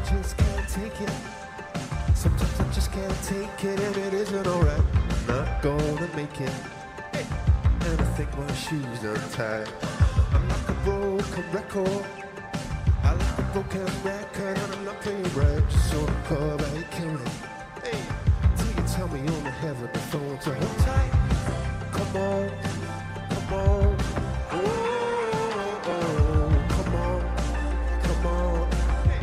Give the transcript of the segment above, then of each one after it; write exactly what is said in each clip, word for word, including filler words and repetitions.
just can't take it. Sometimes I just can't take it, and it isn't alright. I'm not gonna make it. Hey. And I think my shoes untied. I'm like a broken record. I like a broken record, and I'm not playing right. Just on the club, I ain't killing. Hey, till you tell me on the heaven the phone, so hold tight. Come on, come on. Oh, oh, oh, come on, come on. Hey,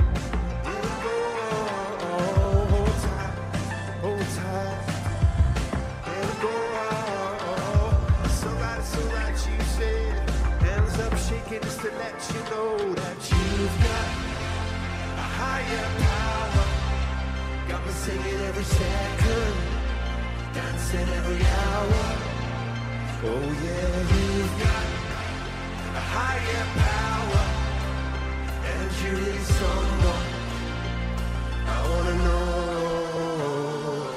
oh, oh, hold tight, hold tight. And go, oh, oh. So right, so right, you said. Hands up, shaking just to let you know that you've got a higher power. Got me singing every second, dancing every hour. Oh yeah, you've got a higher power, and you're really someone I wanna know.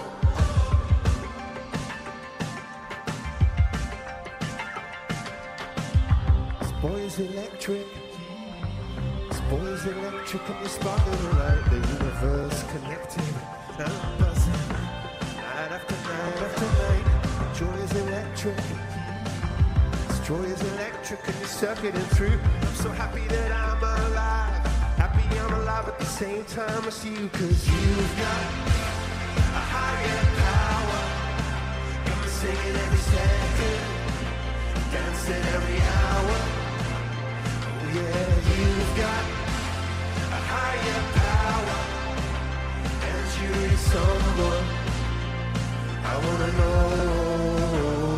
This boy is electric. This boy is electric, and you're sparking right. The universe connected. Now I'm buzzing. Night after night after night. Joy is electric. This joy is electric, and you're circuiting through. I'm so happy that I'm alive. Happy I'm alive at the same time as you. Cause you've got a higher power. Got me singing every second, dancing every hour. Oh yeah, you've got a higher power, and you're someone I wanna know.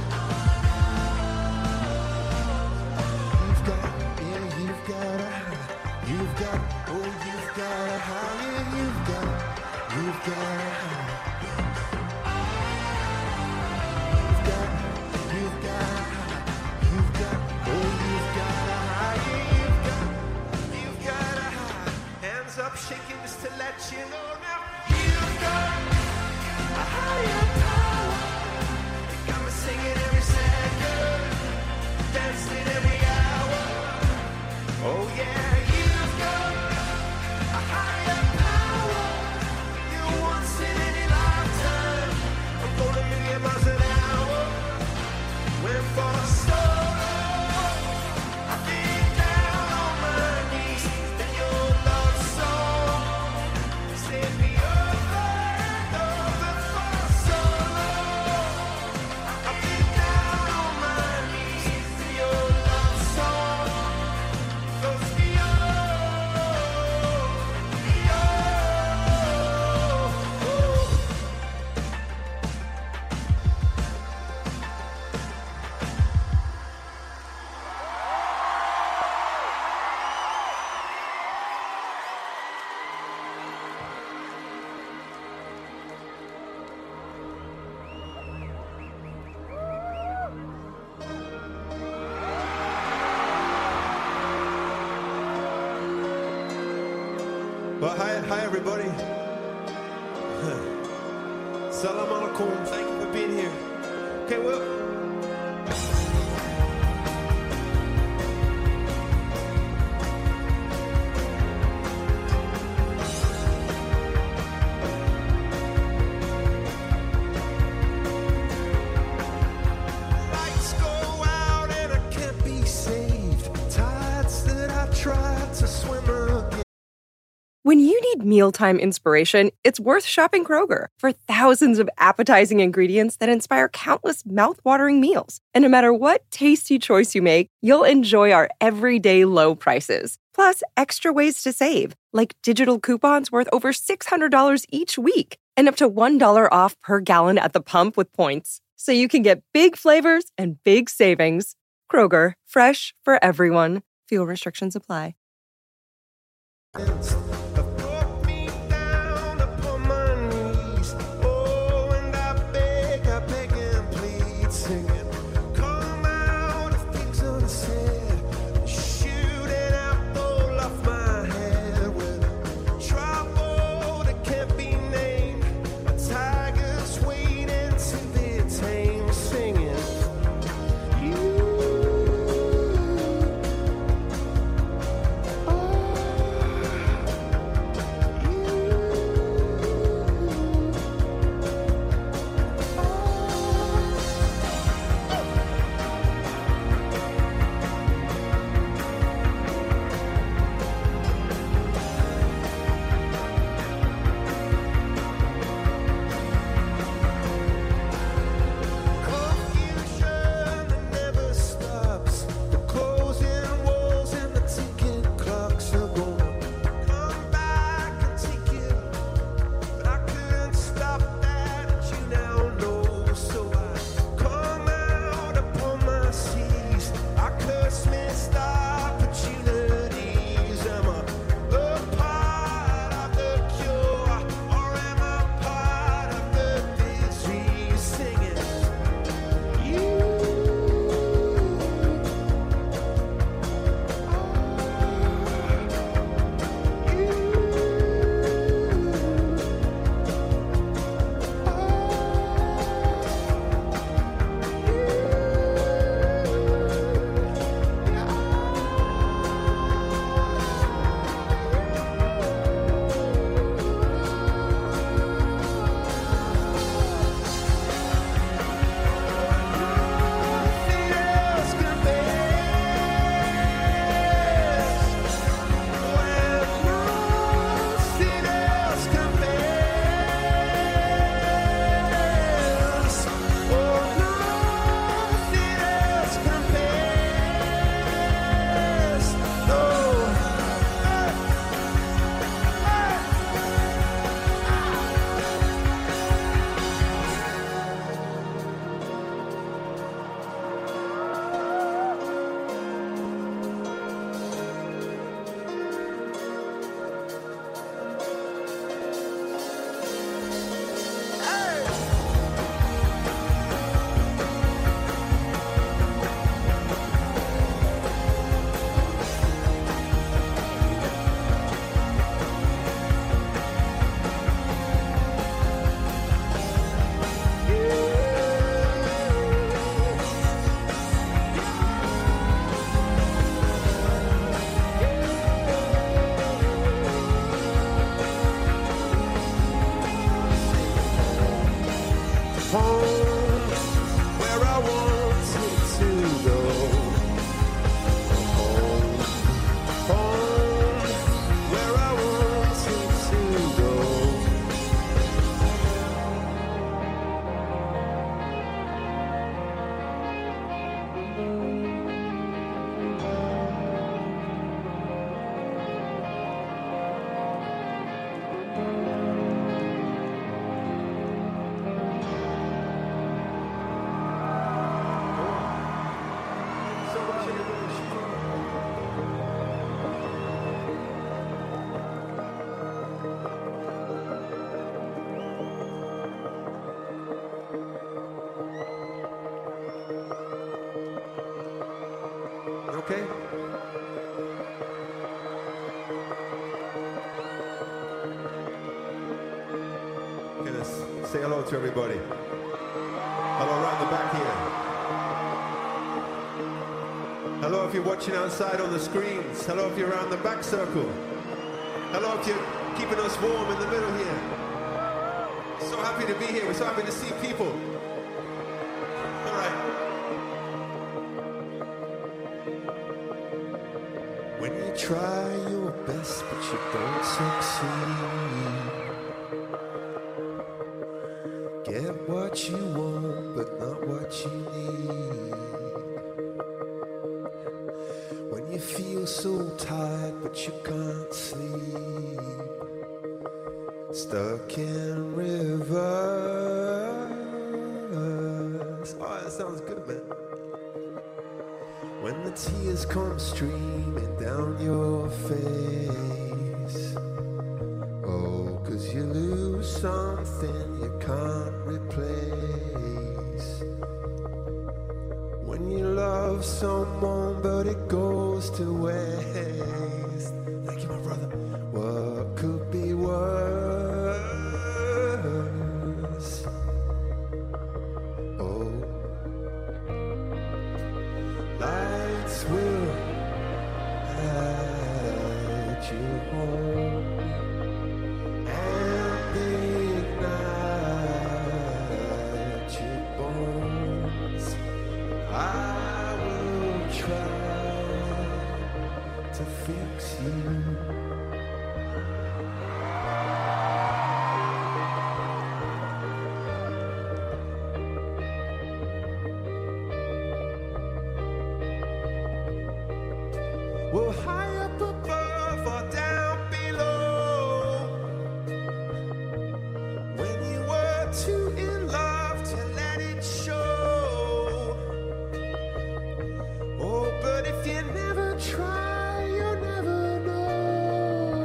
You've got, yeah, you've got a high. You've got, oh, you've got a high. Yeah, you've got, you've got a high. You've got, you've got a high. You've got, oh, you've got a high. Yeah, you've got, you've got a high. Hands up, shaking just to let you know now. You've got a higher power. You got me singing every second, dancing every hour. Oh yeah, you've got a higher power. You once in any lifetime. I'm going a million miles an hour. Went for so long. I've been down on my knees. Then your love song set me over and over for so long. I've been down on my knees. Then your love song goes me Well, hi, hi everybody. Salam alaikum. Thank you for being here. Okay, well. Lights go out and I can't be saved. Tides that I tried to swim again. When you need mealtime inspiration, it's worth shopping Kroger for thousands of appetizing ingredients that inspire countless mouth-watering meals. And no matter what tasty choice you make, you'll enjoy our everyday low prices. Plus, extra ways to save, like digital coupons worth over six hundred dollars each week and up to one dollar off per gallon at the pump with points. So you can get big flavors and big savings. Kroger, fresh for everyone. Fuel restrictions apply. home, where I wanted to go. Home, home, where I wanted to go. So much everybody. You okay? Okay, let's say hello to everybody. Hello around the back here. Hello if you're watching outside on the screens. Hello if you're around the back circle. Hello if you're keeping us warm in the middle here. So happy to be here. We're so happy to see people. All right. When you try your best but you don't succeed, get what you want but not what you need. When you feel so tired but you can't sleep, stuck in rivers. Oh, that sounds good, man. When the tears come streaming down your face, oh, 'cause you lose something you can't replace. When you love someone but it goes to waste. Thank you, my brother. What could be worse? Oh, lights will light you home and ignite your bones. I will try to fix you. Well, high up above or down below, when you were too in love to let it show. Oh, but if you never try, you'll never know.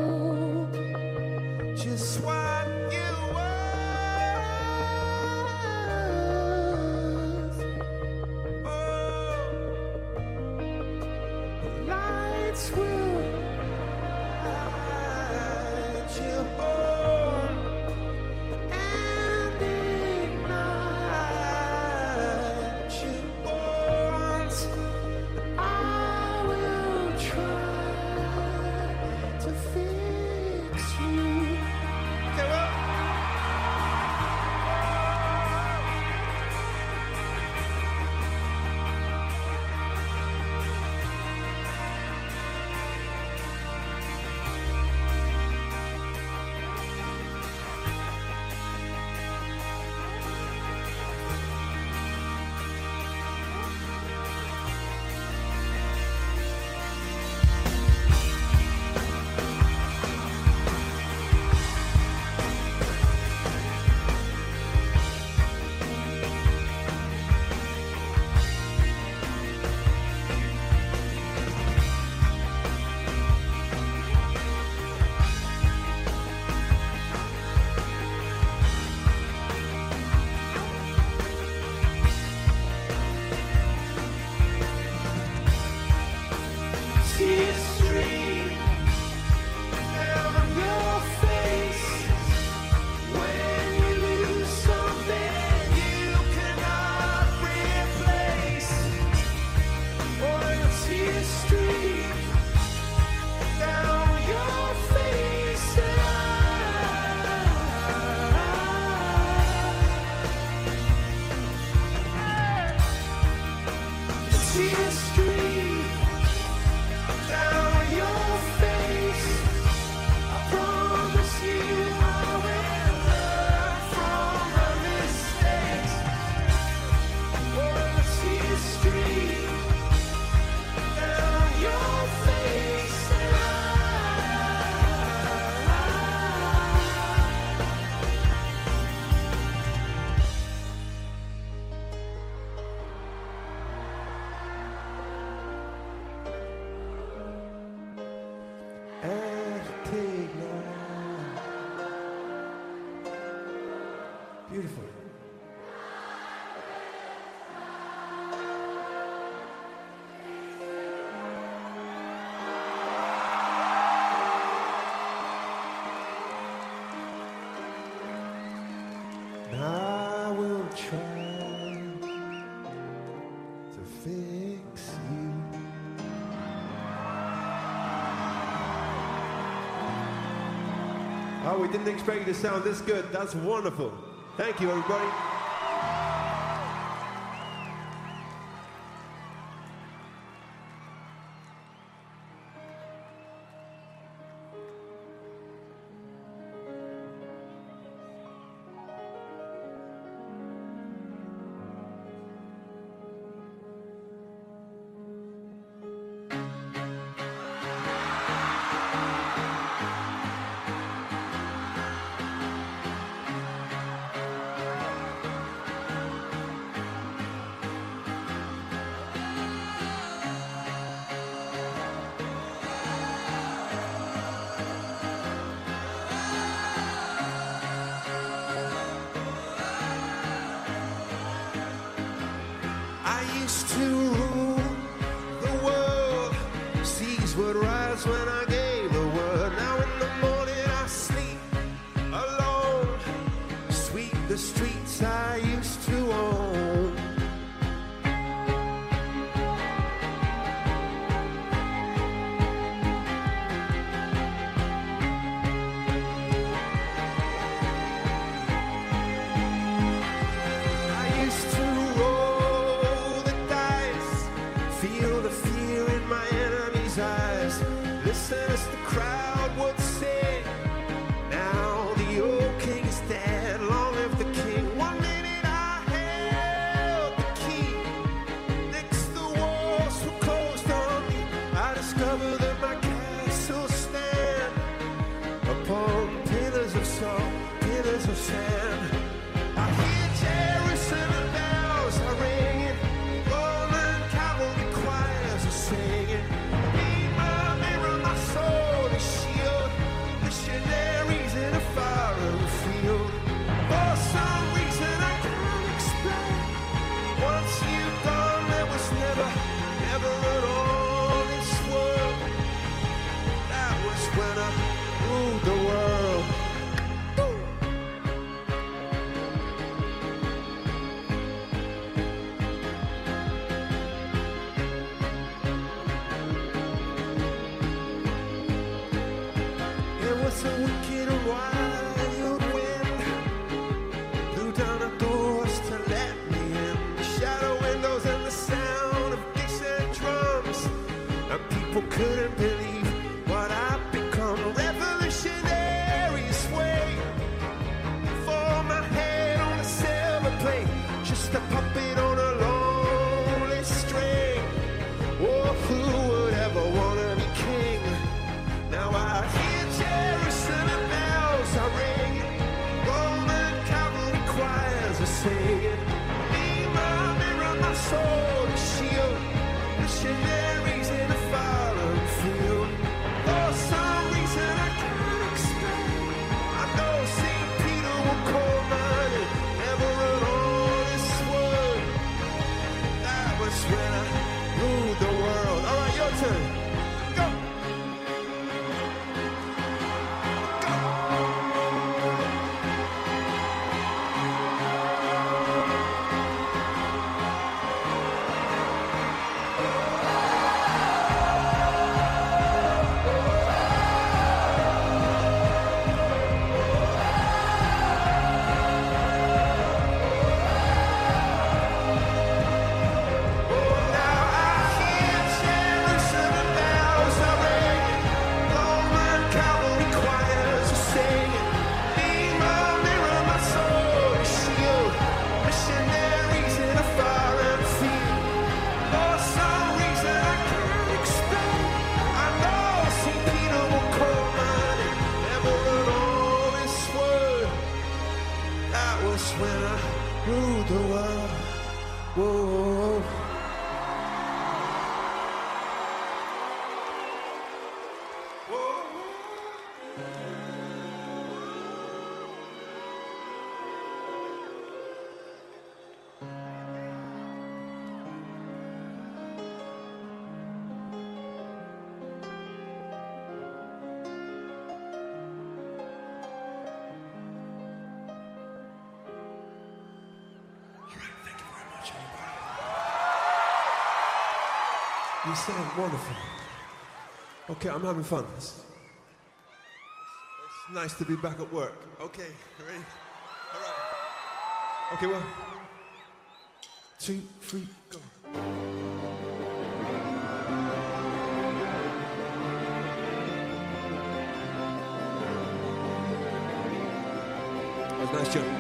try to fix you. Oh, we didn't expect you to sound this good. That's wonderful. Thank you, everybody. When I gave the word, now in the morning I sleep alone, sweep the streets I used to own. I used to roll the dice, feel the fear in my enemy's eyes. Listen as the crowd would sing. Now the old king is dead, long live the king. One minute I held the key, next the walls were closed on me. I discovered that my castle stand upon pillars of salt, pillars of sand. I hear Jerusalem bells are ringing, Roman cavalry choirs are singing. Soul is shield, missionaries in a foreign field. For some reason I can't explain, once you've gone there was never, never at all this world. That was when I ruled the world. A wicked and wild wind blew down the doors to let me in. The shadow windows and the sound of distant drums, and people couldn't believe what I'd become. Revolutionaries wait for my head on a silver plate, just a puppet on a lonely string. Oh, who would ever want to be king? Now I hear Jerusalem bells are ringing, Roman cavalry choirs are singing. Be my mirror, my sword and shield, missionaries in a foreign field. For some reason I can't explain, I know Saint Peter will call my name, never at all this word. That was when I ruled the world. All right, your turn. Go. When I ruled the world, whoa. You sound wonderful. Okay, I'm having fun. It's, it's nice to be back at work. Okay, ready? All right. Okay, one, two, three, go. That was a nice job.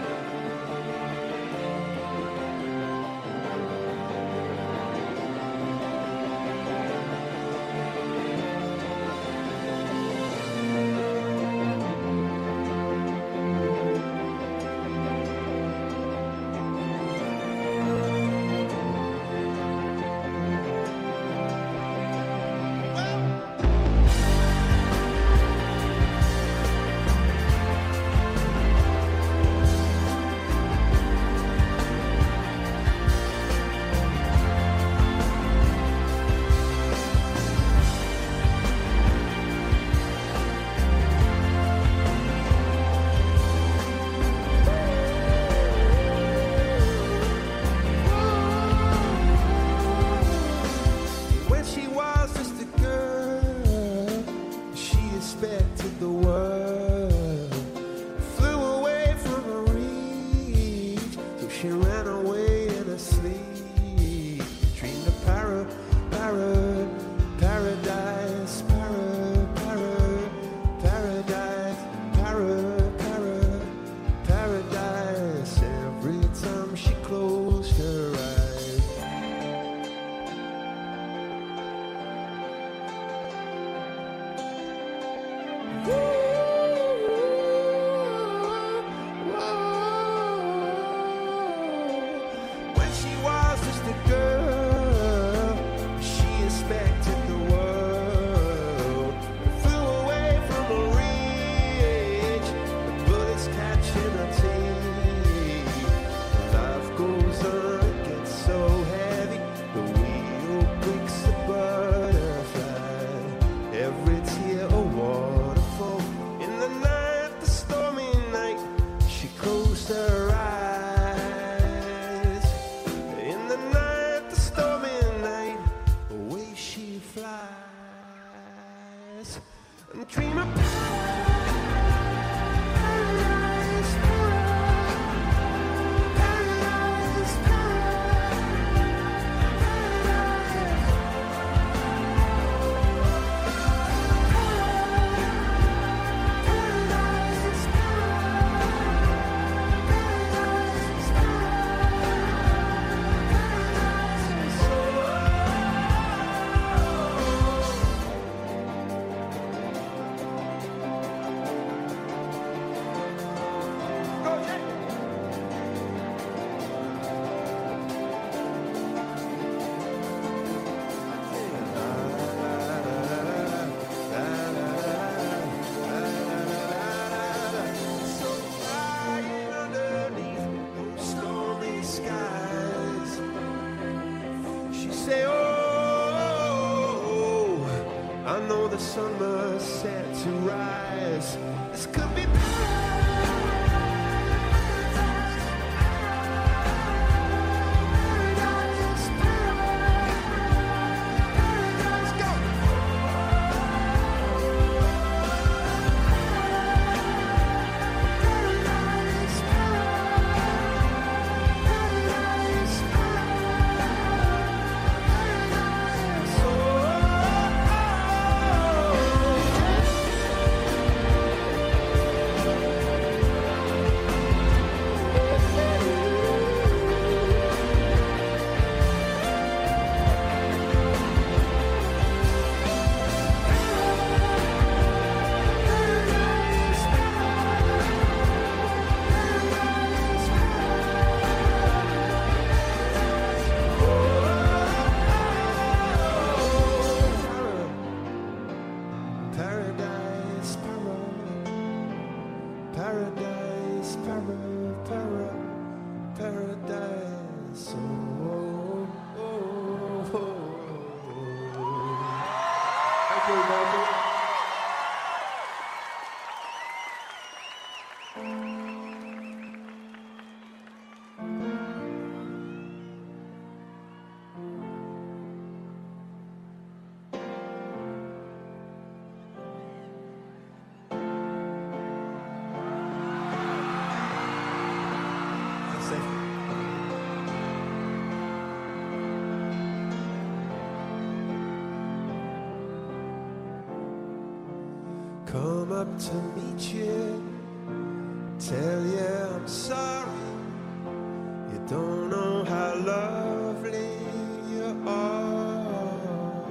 come up to meet you, tell you I'm sorry. You don't know how lovely you are.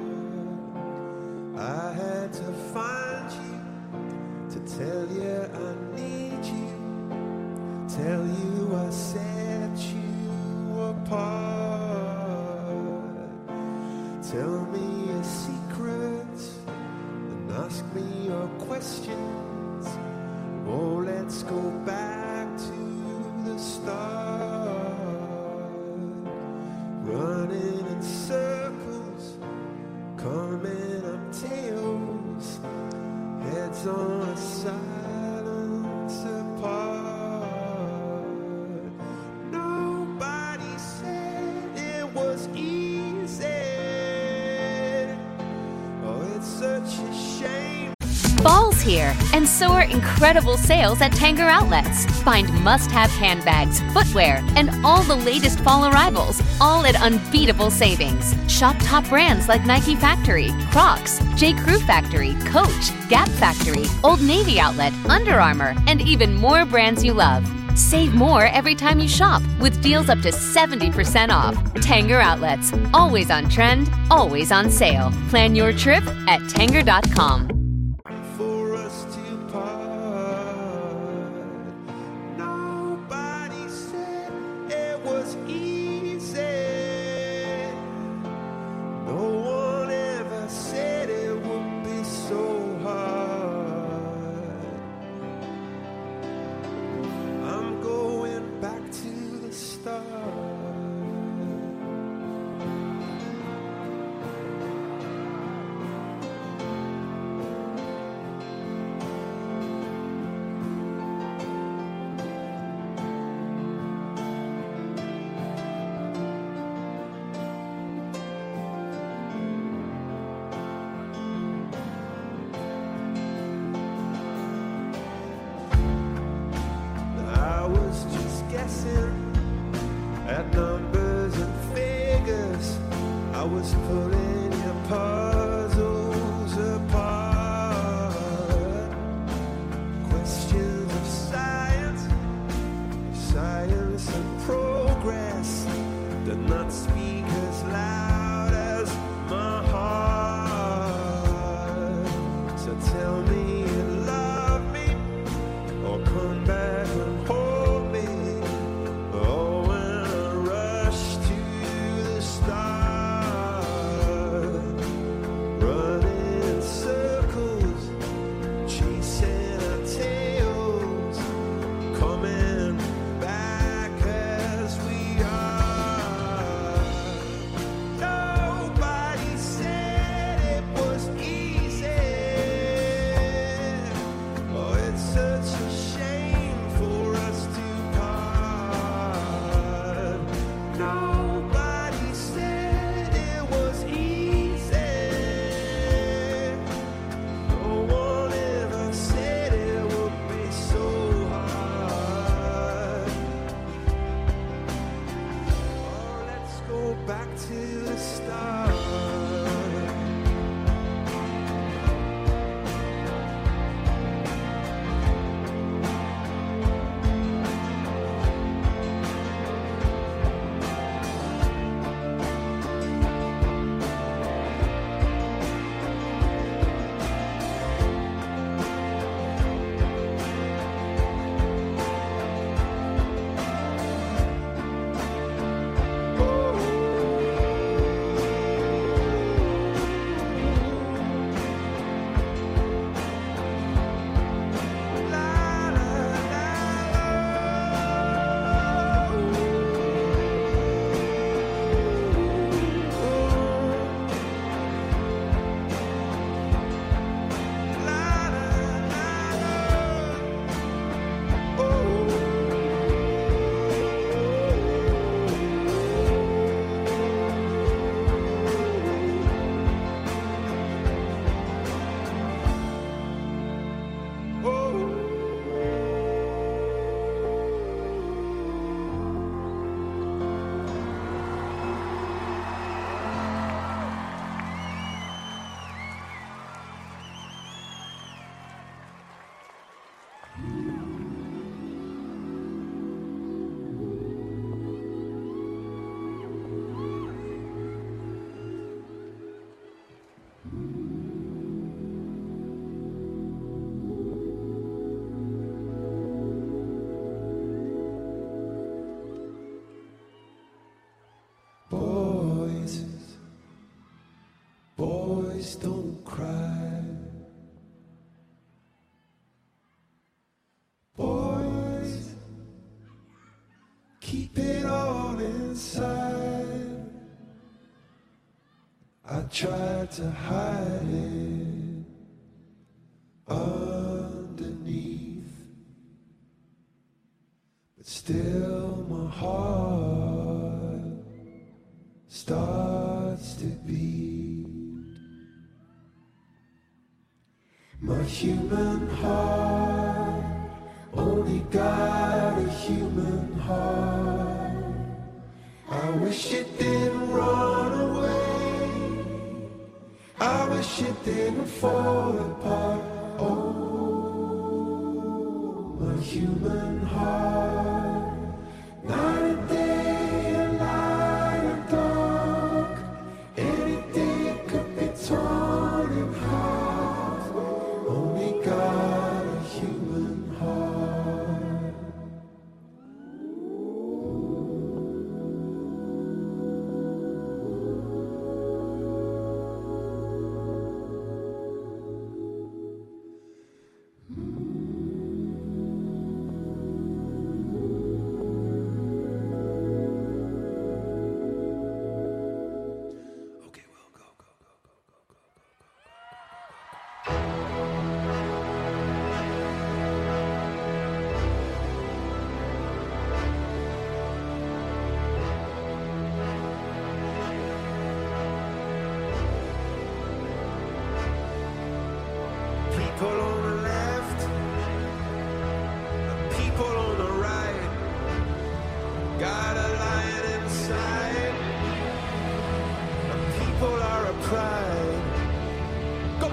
I had to find you to tell you I need you, tell you I set you apart. Tell me your secrets and ask me your questions. Oh, let's go back to the start. Running in circles, coming up tails, heads on a silence apart. Nobody said it was easy. Oh, it's such a shame. Fall's here, and so are incredible sales at Tanger Outlets. Find must-have handbags, footwear, and all the latest fall arrivals, all at unbeatable savings. Shop top brands like Nike Factory, Crocs, J. Crew Factory, Coach, Gap Factory, Old Navy Outlet, Under Armour, and even more brands you love. Save more every time you shop with deals up to seventy percent off. Tanger Outlets, always on trend, always on sale. Plan your trip at tanger dot com. For us to part. Nobody said it was easy. No one ever said it would be so hard. I'm going back to the start. tried to hide it underneath, but still my heart starts to beat. My human heart only got a human heart. I wish it didn't run away. I wish it didn't fall apart. Oh, my human heart. Night and day, and light and dark. Anything could be torn in half. Only got a human heart. Okay, well, go, go, go, go, go, go, go, go, go, go. People on the left, and people on the right, got a lion inside, and people are a pride. Go!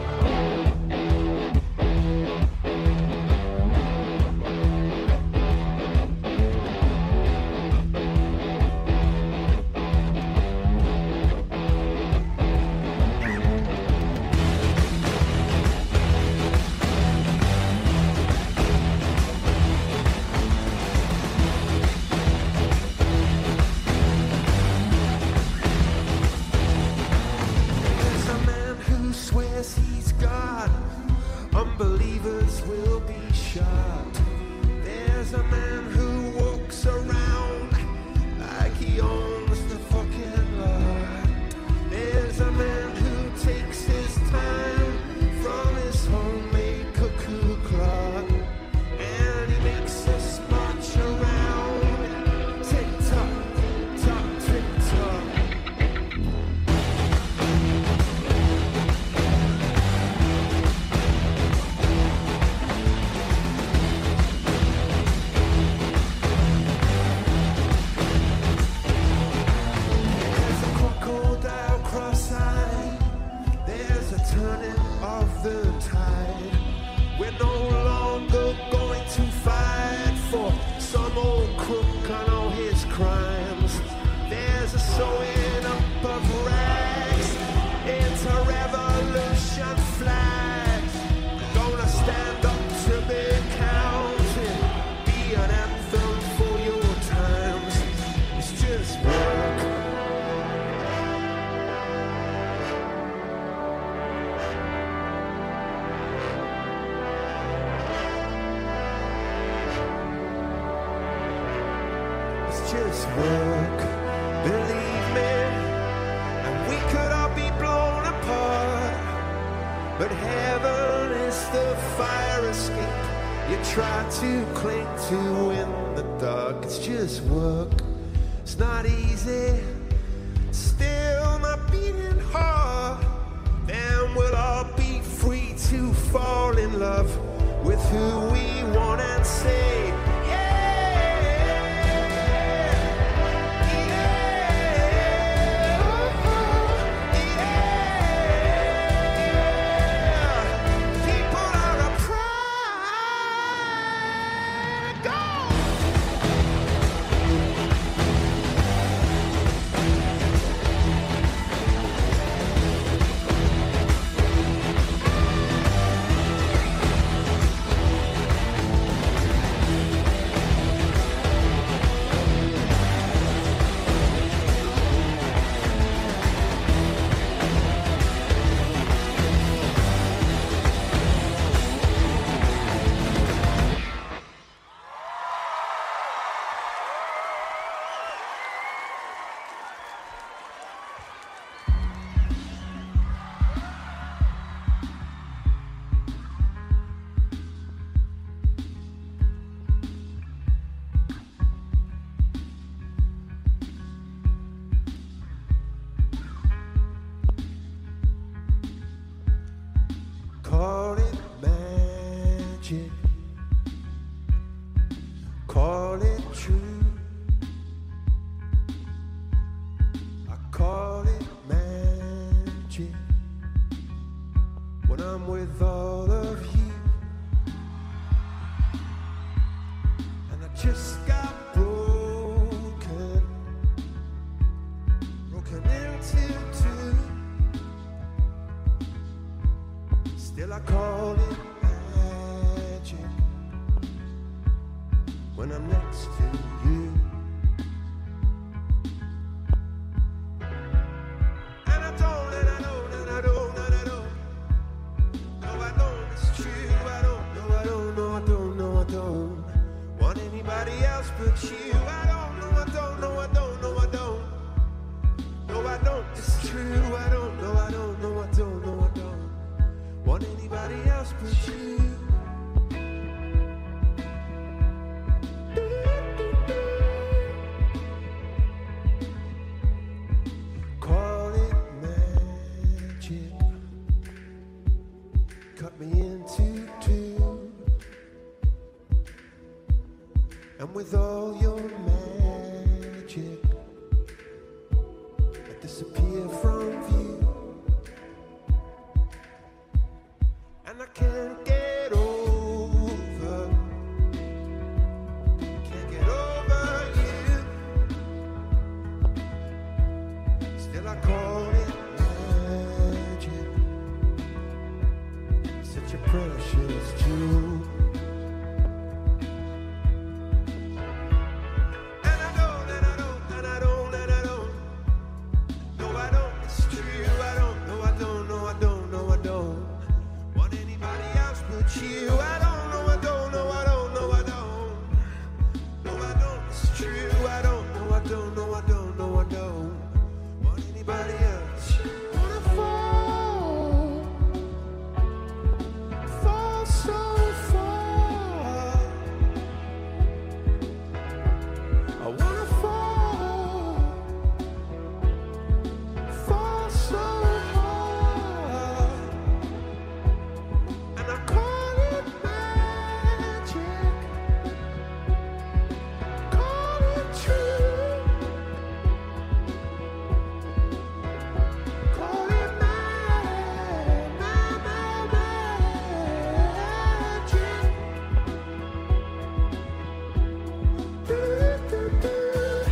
There's a man who swears he's God. Unbelievers will be shot. There's a man who walks around like he owns the fucking lot. There's a man who takes his time from his homemade cuckoo clock, and he makes us march around. Tick tock, tock, tick tock. There's a crocodile cross-eyed. There's a turning of the tide. We're no longer going to fight for some old crook on all his crimes. There's a sewing up of rags. It's a revolution flag. Gonna stand up to be counted. Be an anthem for your times. It's just work. It's just work, believe me. And we could all be blown apart, but heaven is the fire escape you try to cling to in the dark. It's just work, it's not easy. Still my beating heart. Then we'll all be free to fall in love with who we want and say, people are a pride. Go! else but you. Call it magic, cut me into two, and with all your magic, I disappear from view, and I can't get over, can't get over you. Still I call it magic, such a precious jewel. And I don't, and I don't, and I don't, and I don't. No, I don't, it's true, I don't, no, I don't, no, I don't, no, I don't want anybody else but you. I don't, no, I don't, no, I don't, no, I don't. No, I don't, it's true, I don't, no, I don't, no, I don't, no, I don't want anybody else. Wanna fall, fall so far. I wanna fall, fall so hard, and I call it magic, call it true, call it mag, mag, mag, magic. Do, do, do, do.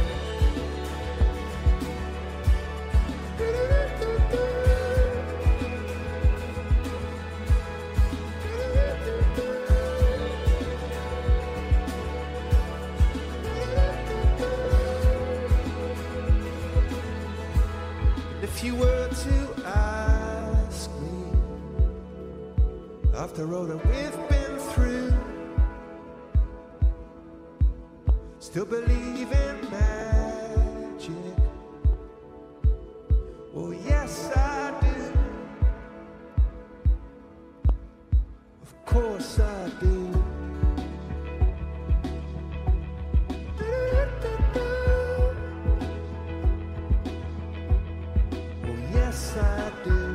If you were to ask me, after all that we've been through, still believe in magic? Well, yes, I do. Of course I do. Well, yes, I do.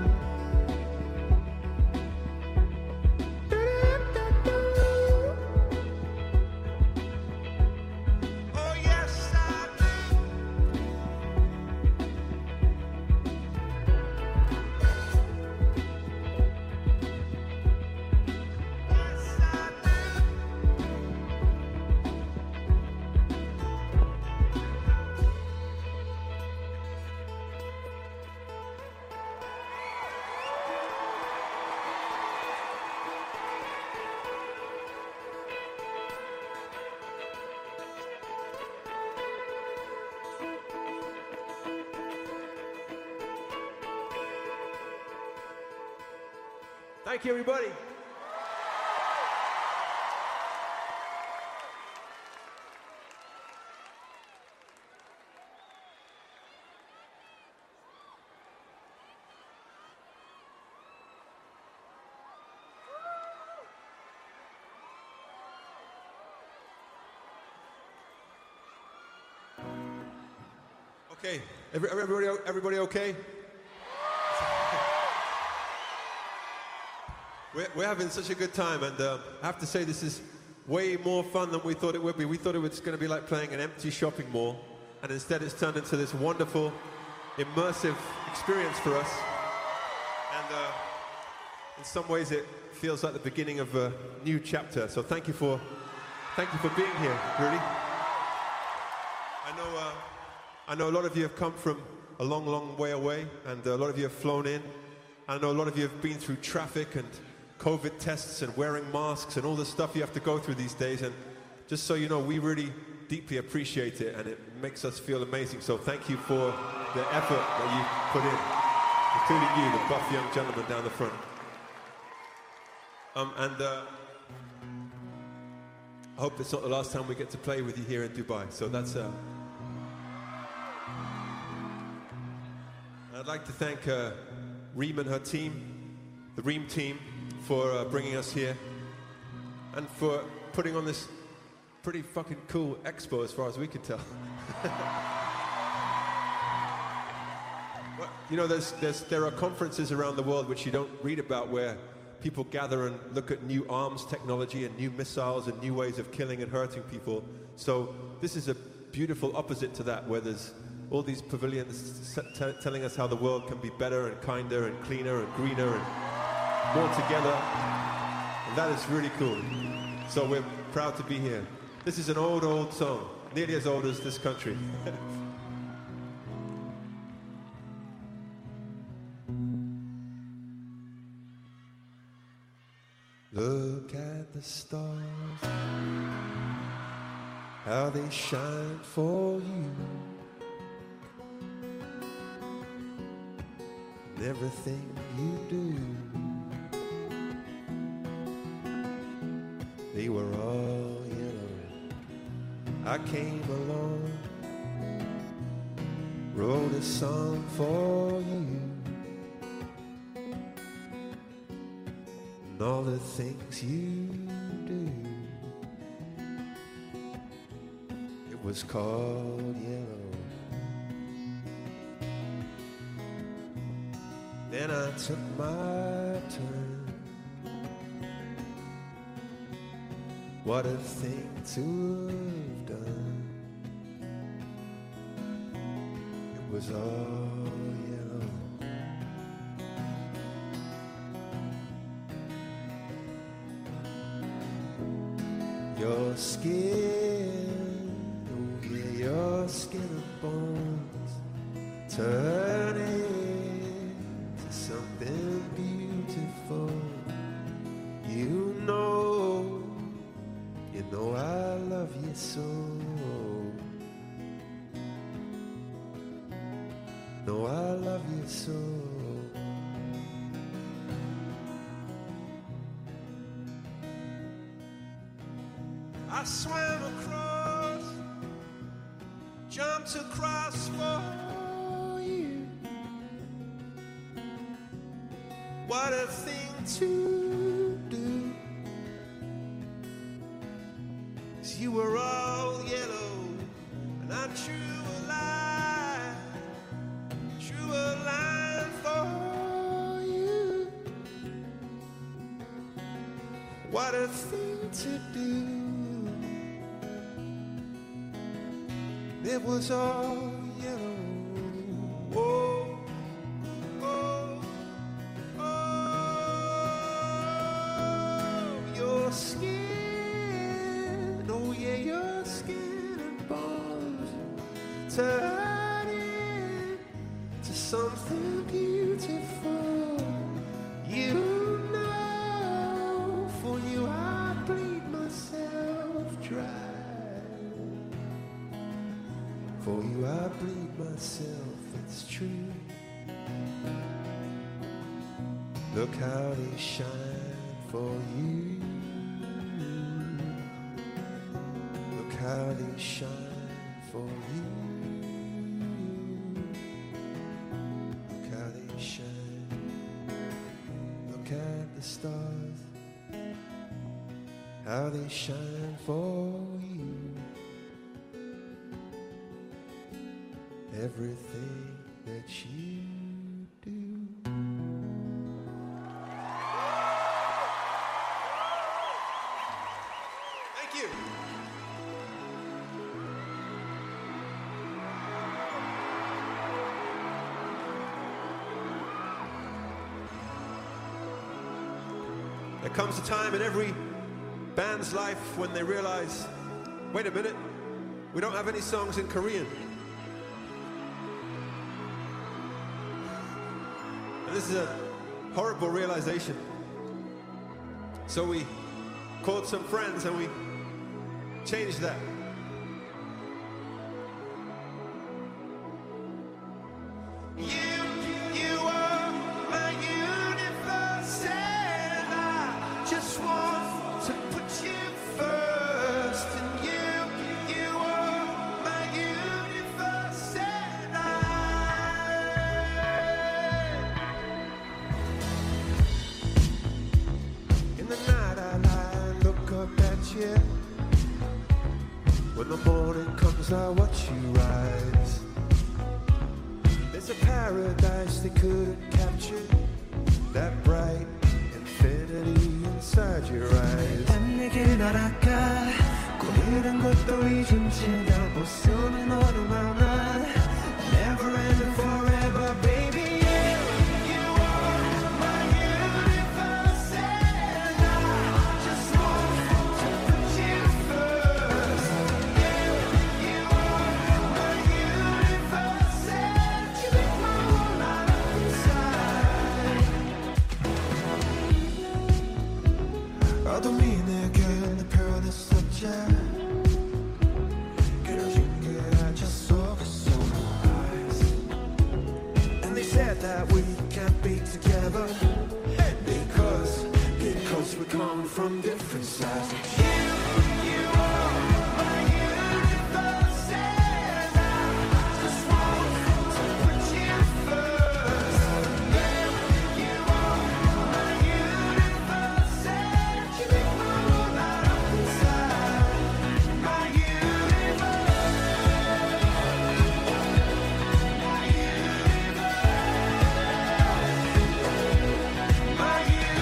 Oh, yes, I do. Yes, I do. Thank you, everybody. Okay, Every- everybody, everybody okay? We're, we're having such a good time, and uh, I have to say this is way more fun than we thought it would be. We thought it was going to be like playing an empty shopping mall, and instead it's turned into this wonderful, immersive experience for us. And uh, in some ways it feels like the beginning of a new chapter. So thank you for, thank you for being here, really. I know, uh, I know a lot of you have come from a long, long way away, and a lot of you have flown in. I know a lot of you have been through traffic and COVID tests and wearing masks and all the stuff you have to go through these days. And just so you know, we really deeply appreciate it, and it makes us feel amazing. So thank you for the effort that you put in, including you, the buff young gentleman down the front. Um, and uh, I hope it's not the last time we get to play with you here in Dubai. So that's... Uh, I'd like to thank uh, Reem and her team, the Reem team, for uh, bringing us here and for putting on this pretty fucking cool expo as far as we can tell. Well, you know, there's, there's, there are conferences around the world which you don't read about where people gather and look at new arms technology and new missiles and new ways of killing and hurting people. So this is a beautiful opposite to that, where there's all these pavilions t- telling us how the world can be better and kinder and cleaner and greener and more together. And that is really cool. So we're proud to be here. This is an old, old song, nearly as old as this country. Look at the stars, how they shine for you. And everything you do, they were all yellow. I came along, wrote a song for you. And all the things you do, it was called yellow. Then I took my turn. What a thing to have done. It was all yellow. Your skin, oh yeah, your skin and bones, turning to something beautiful. You know, you know I love you so. No, I love you so. I swam across, jumped across for you. What a thing to do. 'Cause you were all yellow, and I drew a line, drew a line for you. What a thing to do. It was all yellow. Oh, oh, oh, your skin, oh yeah, your skin and bones turning to something beautiful. You know, for you I bleed myself dry. For you I bleed myself, it's true. Look how they shine for you. Look how they shine for you. Look how they shine. Look at the stars, how they shine for you. Everything that you do. Thank you. There comes a time in every band's life when they realize, wait a minute, we don't have any songs in Korean. This is a horrible realization. So we called some friends and we changed that. You, you are my universe, and I just want to put you first. And you, you are my universe, and I. yet. When the morning comes, I watch you rise. There's a paradise they couldn't capture, that bright infinity inside your eyes. 난 내게 날아가 꿈이란 것도 잊은 채 날 벗어난 어둠 하나. Never ending forever, baby. 어둠이 내게 내 표현했었지. 그려진 게 I just saw it so eyes. And they said that we can't be together because, because we come from different sides. You, you are my universe, and I just want to put you first. Yeah, you are my universe, and you make my world light up inside. My universe, my universe, my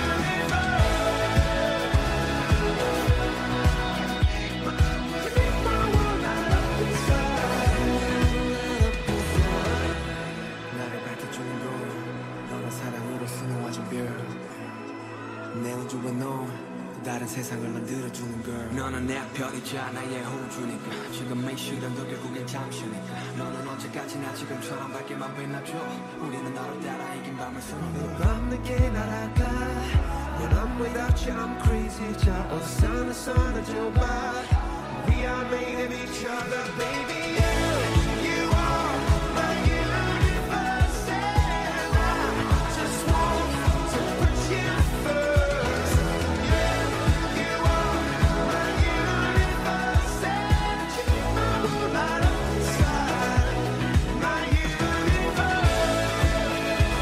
나를 밝혀주는 건 너는 사랑으로 수놓아준 별. 내 우주에 너 다른 세상을 만들어주는 걸. 너는 내 편이자 나의 호주니까. 지금의 시련도 결국엔 잠시니까. 너는 언제까지나 지금처럼 밝게만 빛나줘. 우리는 너를 따라 이긴 밤을 수놓고. 밤 늦게 날아가. When I'm without you, I'm crazy. 자, 어서 나서나줘 봐. We are made of each other, baby. You, you are my universe, and I just want to put you first. Yeah, you are my universe, and you make my world light up inside. My universe,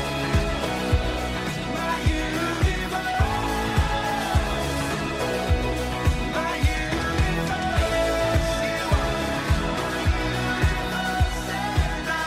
my universe, my universe. You are my universe, and I.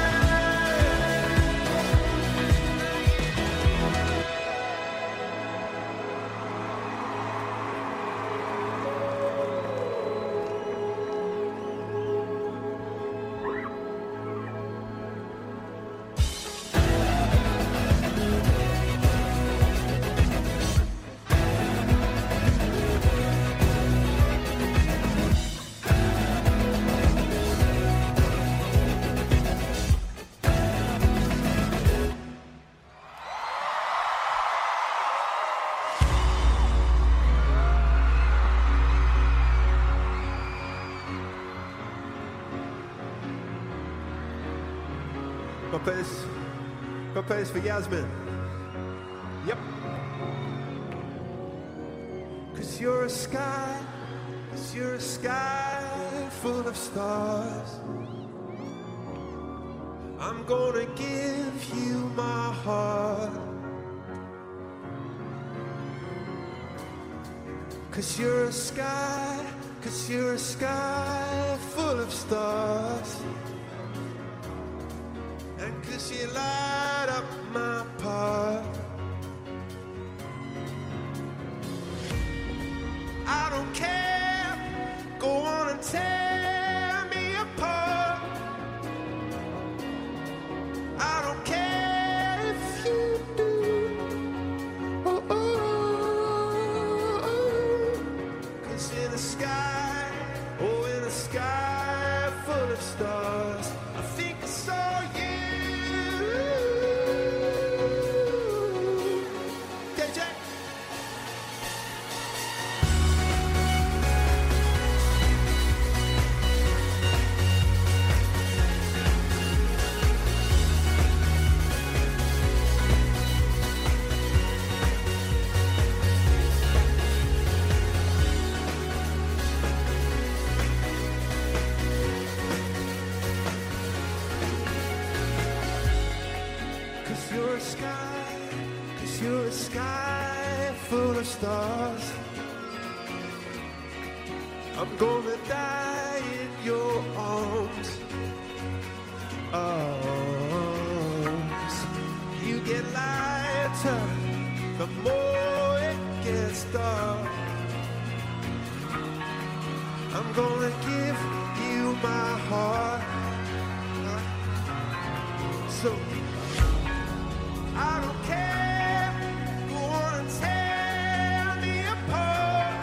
Puppets, puppets for Yasmin. Yep. Cause you're a sky, cause you're a sky full of stars. I'm gonna give you my heart. Cause you're a sky, cause you're a sky full of stars. And cause you light up my path. I don't care, go on and tear me apart. I don't care if you do. Oh, oh, oh. Cause in the sky, oh in the sky full of stars, I think I saw you. You're a sky, cause you're a sky full of stars. I'm gonna die in your arms. Arms. You get lighter the more it gets dark. I'm gonna give you my heart. So I don't care, go on and tear me apart.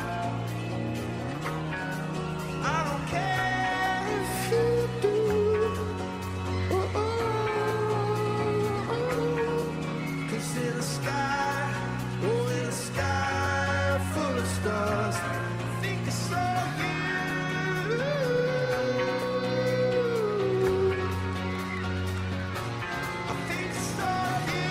I don't care if you do. Oh, oh, oh. 'Cause in the sky, oh, in the sky full of stars, I think I saw you. I think I saw you.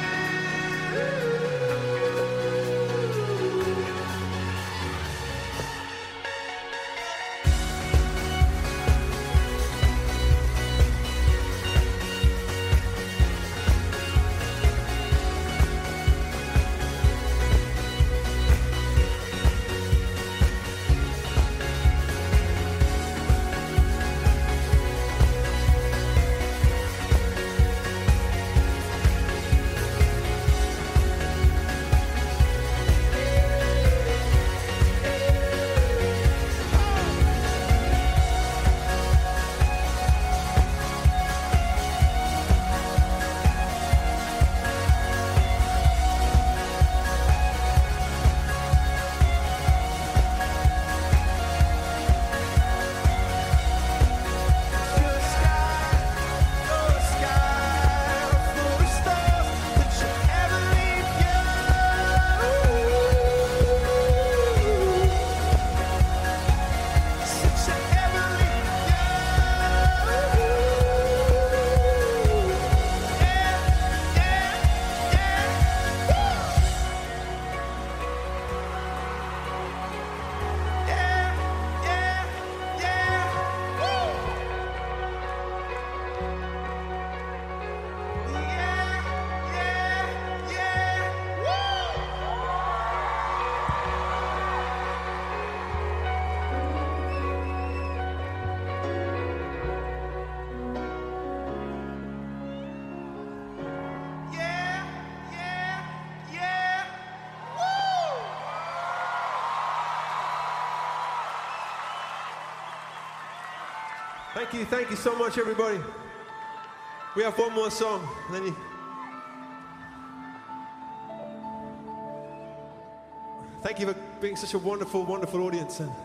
Thank you, thank you so much, everybody. We have one more song, and then you... Thank you for being such a wonderful, wonderful audience. And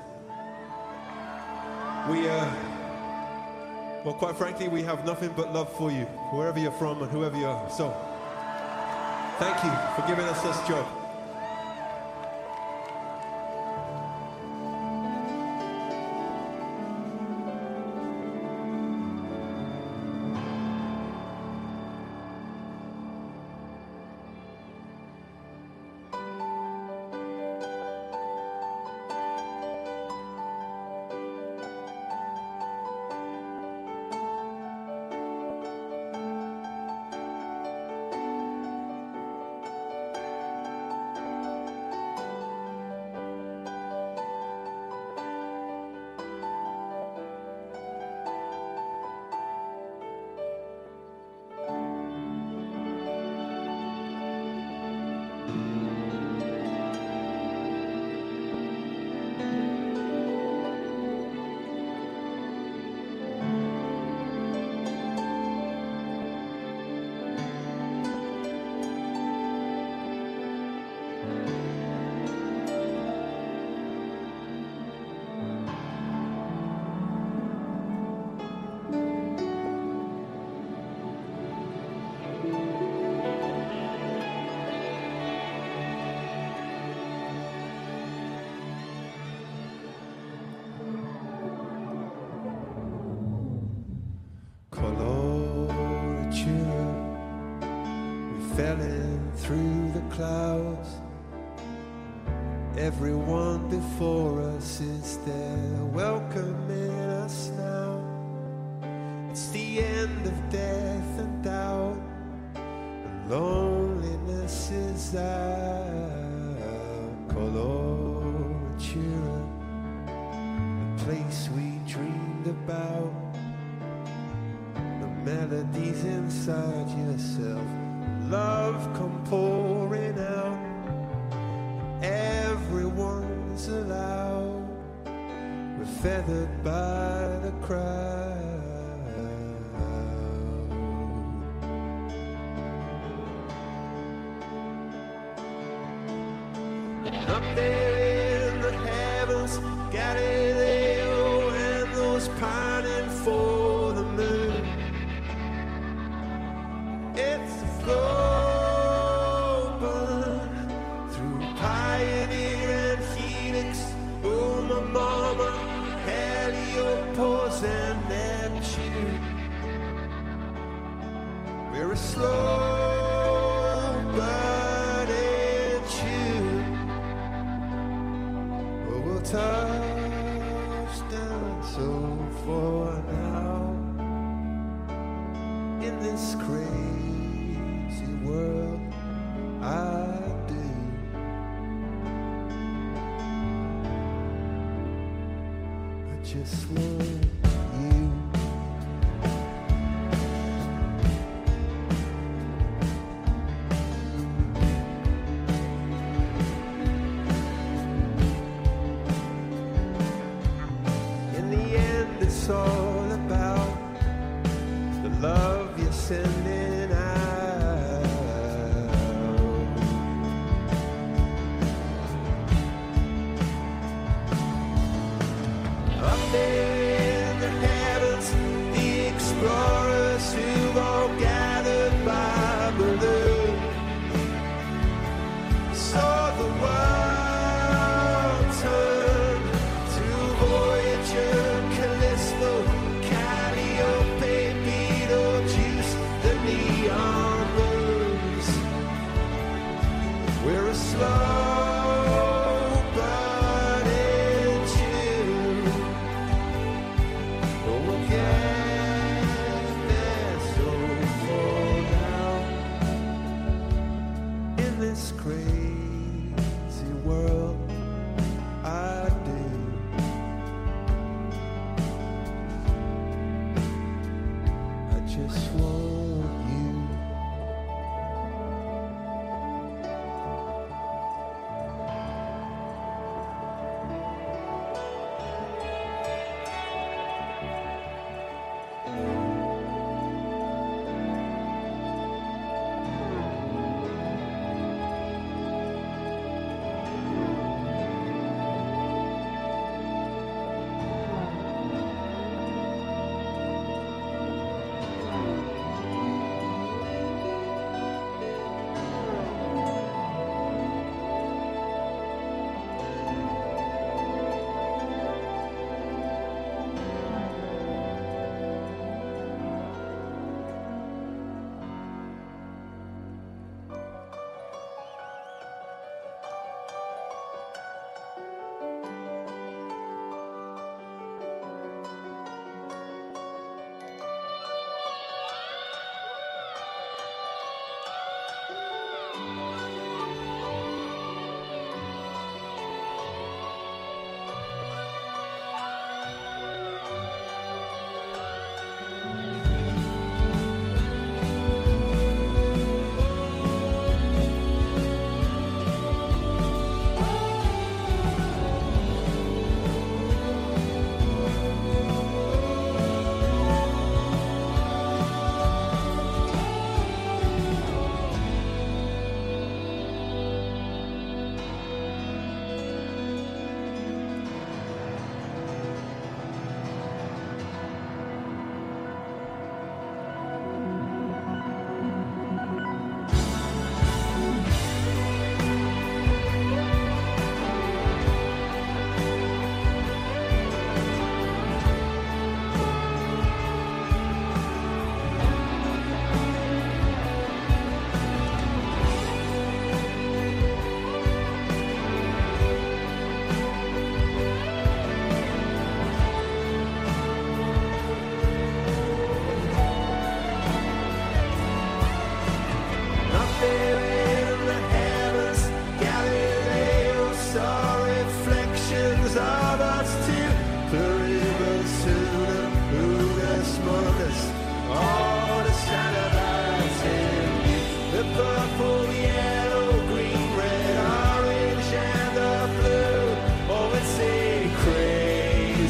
we, uh, well, quite frankly, we have nothing but love for you, wherever you're from and whoever you are. So, thank you for giving us this job. Through the clouds, everyone before us is there, welcoming us now. It's the end of death and doubt, and loneliness is out. Color cheer, the place we dreamed about, the melodies inside yourself, love come pouring out, everyone's allowed, we're feathered by the crowd. Up there in the heavens, Galileo and those pining for the moon. It's a flow burn through Pioneer and Helix. Oh, my mama, Heliopause and Neptune. We're a slow burning tune. We'll touch down so far now in this crazy world. I do. I just want you. It's all about the love you're sending out. Up there in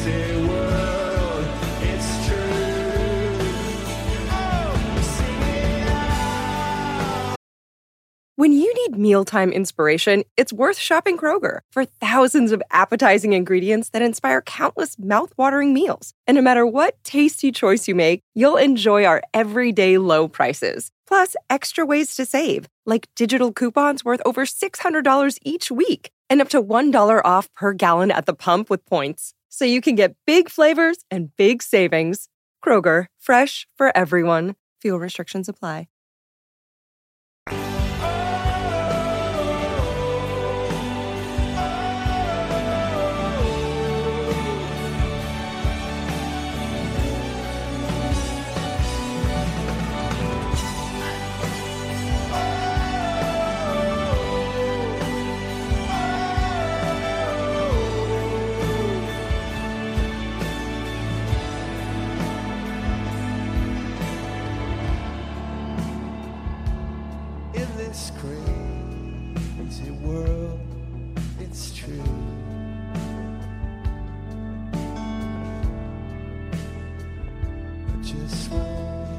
Say world, it's true. Oh, sing it out. When you need mealtime inspiration, it's worth shopping Kroger for thousands of appetizing ingredients that inspire countless mouth-watering meals. And no matter what tasty choice you make, you'll enjoy our everyday low prices. Plus, extra ways to save, like digital coupons worth over six hundred dollars each week and up to one dollar off per gallon at the pump with points. So you can get big flavors and big savings. Kroger, fresh for everyone. Fuel restrictions apply. In this crazy world, it's true. I just want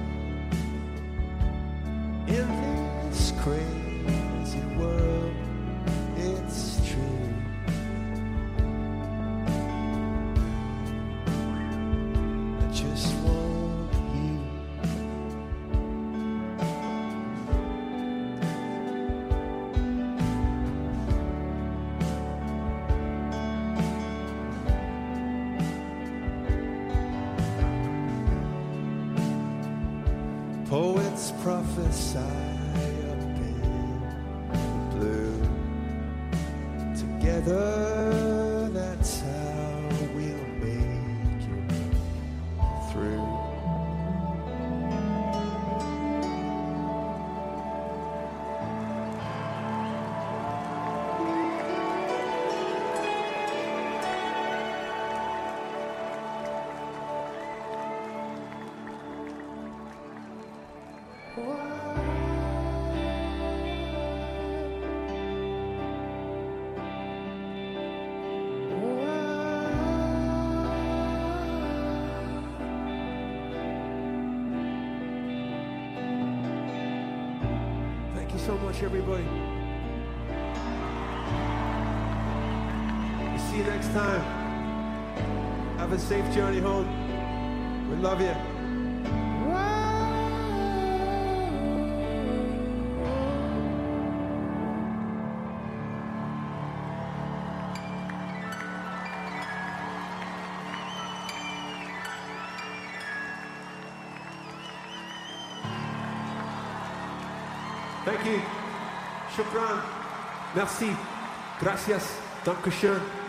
in this crazy world, it's true. I just want you. Poets prophesy up in blue. Together, that's how we'll make it through. Thank you so much, everybody. We'll see you next time. Have a safe journey home. We love you. Thank you. Shukran. Merci. Gracias. Dankeschön.